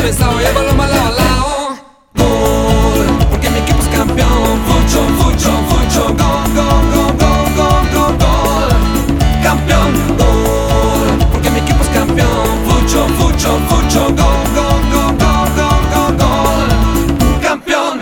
cabezao y el balón va lado a lado. Gol, porque mi equipo es campeón. Fucho, fucho, fucho, gol, gol, gol, gol, gol, gol, gol. Campeón, gol, porque mi equipo es campeón. Fucho, fucho, fucho, gol, gol, gol, gol, gol, gol, gol. Campeón.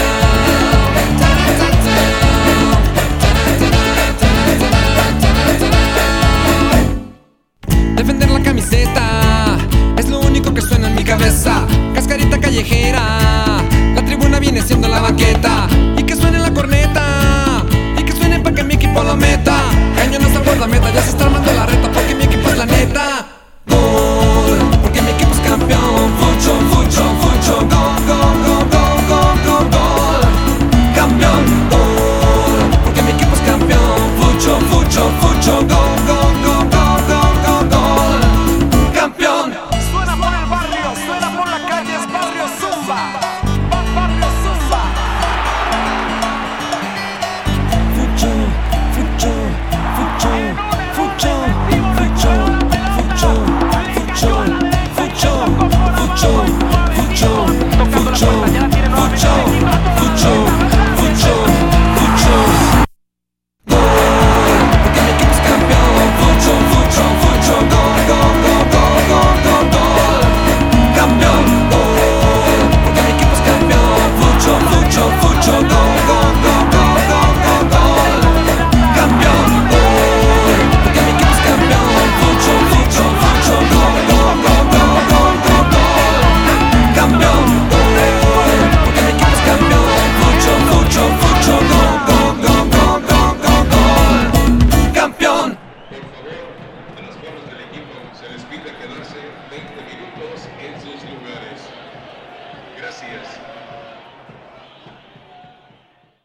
Defender la camiseta es lo único que suena en mi cabeza. Cascarita callejera, la tribuna viene siendo la banqueta. Y que suene la corneta, y que suene pa' que mi equipo lo meta. Cañonas al guardameta, ya se está armando la reta, porque mi equipo es la neta. Gol, porque mi equipo es campeón. Fucho, fucho, fucho, gol, gol, gol, gol, gol, gol, gol. Campeón, gol, porque mi equipo es campeón. Fucho, fucho, fucho, gol, gol, gol, gol, gol, gol, gol. Campeón. Suena por el barrio, suena por la calle, es Barrio Zumba. Barrio Zumba. Fucho, fucho, fucho, fucho, fucho, fucho, fucho, fucho, fucho, fucho, fucho, fucho, fucho, fucho, fucho. Gol, porque mi equipo es campeón. Fucho, fucho, fucho, gol, gol, gol, gol, gol, gol, gol. Campeón, gol, porque mi equipo es campeón. Fucho, fucho, fucho, gol, gol, gol, gol, gol, gol, gol. Campeón, gol, porque mi equipo es campeón. Fucho, fucho, fucho, gol, gol, gol, gol, gol, gol, gol. Campeón, gol, porque mi equipo es campeón. Fucho, fucho, fucho, gol, gol, gol, gol, gol, gol, gol. Campeón. Por favor, a los jugadores del equipo se les pide quedarse 20 minutos en sus lugares. Gracias.